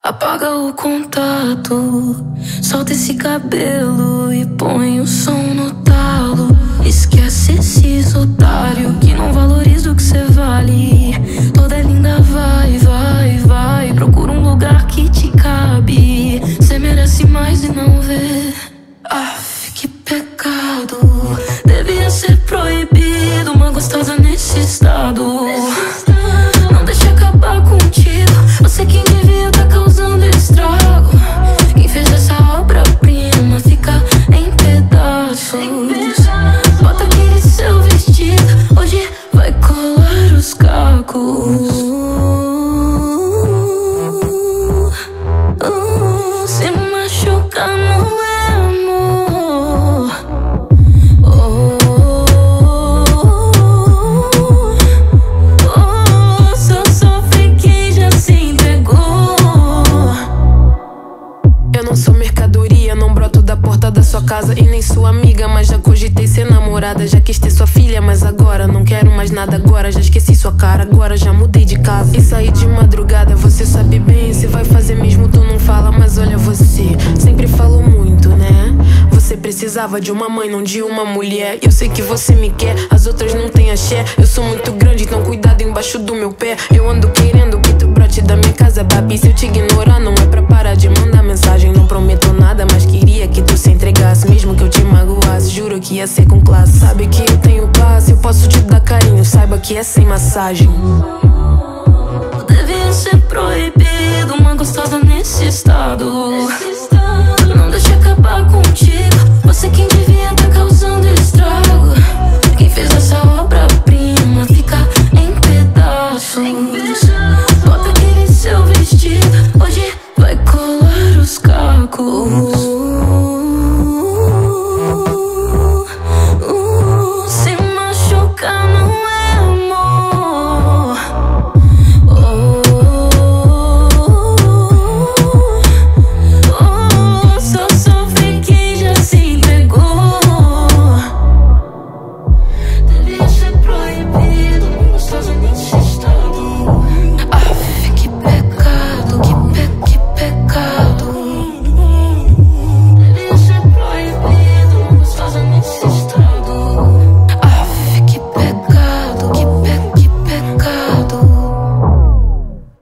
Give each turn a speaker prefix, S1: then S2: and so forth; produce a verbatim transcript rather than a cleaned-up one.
S1: Apaga o contato, solta esse cabelo e põe o som no talo. Esquece esses otários que não valorizam o que cê vale. Toda linda vai, vai, vai, procura um lugar que te cabe. Cê merece mais e não vê. Aff, que pecado. Devia ser proibido uma gostosa nesse estado. Não deixa acabar contigo, você quem devia tá causando estrago. Quem fez essa obra-prima fica em pedaços. Bota aquele seu vestido, hoje vai colar os cacos. uh, Se machucar não é amor. oh, oh, Só sofre quem já se entregou.
S2: Eu não sou mercadoria, não broto da porta da sua casa e nem sua amiga, mas já cogitei ser namorada, já quis ter sua filha, mas agora não quero mais nada agora. Já esqueci sua cara, agora já mudei de casa e saí de madrugada. Você sabe bem, se vai fazer mesmo tu não fala, mas olha você sempre falou muito, né? Você precisava de uma mãe, não de uma mulher. Eu sei que você me quer, as outras não têm axé. Eu sou muito grande, então cuidado embaixo do meu pé. Eu ando querendo que tu brote da minha casa, babi. Se eu te ignorar não é pra parar de mandar mensagem. Não prometo nada, mas queria que tu se entregasse, mesmo que eu te magoasse, juro que ia ser com classe. Sabe que eu tenho classe, eu posso te dar carinho, saiba que é sem massagem.
S1: Devia ser proibido